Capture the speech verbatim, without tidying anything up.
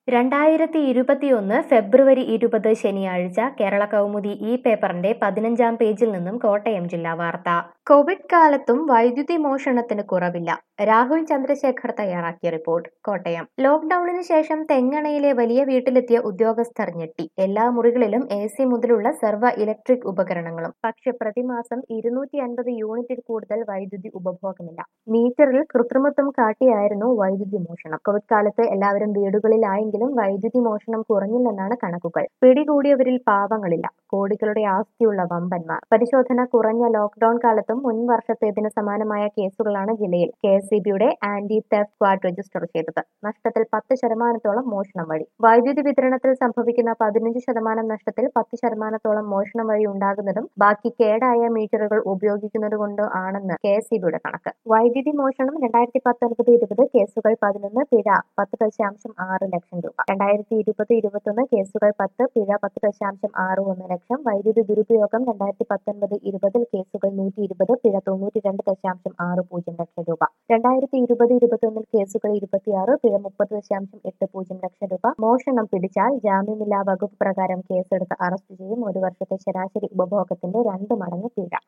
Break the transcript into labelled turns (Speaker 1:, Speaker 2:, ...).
Speaker 1: രണ്ടായിരത്തി ഇരുപത്തിയൊന്ന് ഫെബ്രുവരി ഇരുപത് ശനിയാഴ്ച കേരള കൗമുദി ഈ പേപ്പറിന്റെ പതിനഞ്ചാം പേജിൽ നിന്നും കോട്ടയം ജില്ലാ വാർത്ത. കോവിഡ് കാലത്തും വൈദ്യുതി മോഷണത്തിന് കുറവില്ല. രാഹുൽ ചന്ദ്രശേഖർ തയ്യാറാക്കിയ റിപ്പോർട്ട്. കോട്ടയം. ലോക്ഡൌണിന് ശേഷം തെങ്ങണയിലെ വലിയ വീട്ടിലെത്തിയ ഉദ്യോഗസ്ഥർ ഞെട്ടി. എല്ലാ മുറികളിലും എ സി മുതലുള്ള സർവ്വ ഇലക്ട്രിക് ഉപകരണങ്ങളും. പക്ഷെ പ്രതിമാസം ഇരുന്നൂറ്റി അൻപത് യൂണിറ്റിൽ കൂടുതൽ വൈദ്യുതി ഉപഭോഗമില്ല. മീറ്ററിൽ കൃത്രിമത്വം കാട്ടിയായിരുന്നു വൈദ്യുതി മോഷണം. കോവിഡ് കാലത്ത് എല്ലാവരും വീടുകളിലായെങ്കിലും വൈദ്യുതി മോഷണം കുറഞ്ഞില്ലെന്നാണ് കണക്കുകൾ. പിടികൂടിയവരിൽ പാവങ്ങളില്ല. കോടികളുടെ ആസ്തിയുള്ള വമ്പന്മാർ. പരിശോധന കുറഞ്ഞ ലോക്ഡൌൺ കാലത്തും മുൻ വർഷത്തേതിന് സമാനമായ കേസുകളാണ് ജില്ലയിൽ കെ എസ് ഇ ബിയുടെ ആന്റി തെഫ്റ്റ് സ്ക്വാഡ് രജിസ്റ്റർ ചെയ്തത്. നഷ്ടത്തിൽ പത്ത് ശതമാനത്തോളം മോഷണം വഴി. വൈദ്യുതി വിതരണത്തിൽ സംഭവിക്കുന്ന പതിനഞ്ച് ശതമാനം നഷ്ടത്തിൽ പത്ത് ശതമാനത്തോളം മോഷണം വഴി ഉണ്ടാകുന്നതും ബാക്കി കേടായ മീറ്ററുകൾ ഉപയോഗിക്കുന്നത് കൊണ്ട് ആണെന്ന് കെ എസ് ഇ ബിയുടെ കണക്ക്. വൈദ്യുതി മോഷണം രണ്ടായിരത്തി പത്തൊൻപത് ഇരുപത് കേസുകൾ പതിനൊന്ന്, പിഴ പത്ത് ദശാംശം ആറ് ലക്ഷം രൂപ. രണ്ടായിരത്തി ഇരുപത് ഇരുപത്തൊന്ന് കേസുകൾ പത്ത്, പിഴ പത്ത് ദശാംശം ആറ് ഒന്ന് ലക്ഷം. വൈദ്യുതി ദുരുപയോഗം രണ്ടായിരത്തി പത്തൊൻപത് ഇരുപതിൽ കേസുകൾ നൂറ്റി ഇരുപത്, പിഴ തൊണ്ണൂറ്റി രണ്ട് ദശാംശം ആറ് പൂജ്യം ലക്ഷം രൂപ. രണ്ടായിരത്തി ഇരുപത് ഇരുപത്തൊന്നിൽ കേസുകൾ ഇരുപത്തിയാറ്, പിഴ മുപ്പത് ദശാംശം എട്ട് പൂജ്യം ലക്ഷം രൂപ. മോഷണം പിടിച്ചാൽ ജാമ്യമില്ലാ വകുപ്പ് പ്രകാരം കേസെടുത്ത് അറസ്റ്റ് ചെയ്യും. ഒരു വർഷത്തെ ശരാശരി ഉപഭോഗത്തിന്റെ രണ്ട് മടങ്ങ് പിഴ.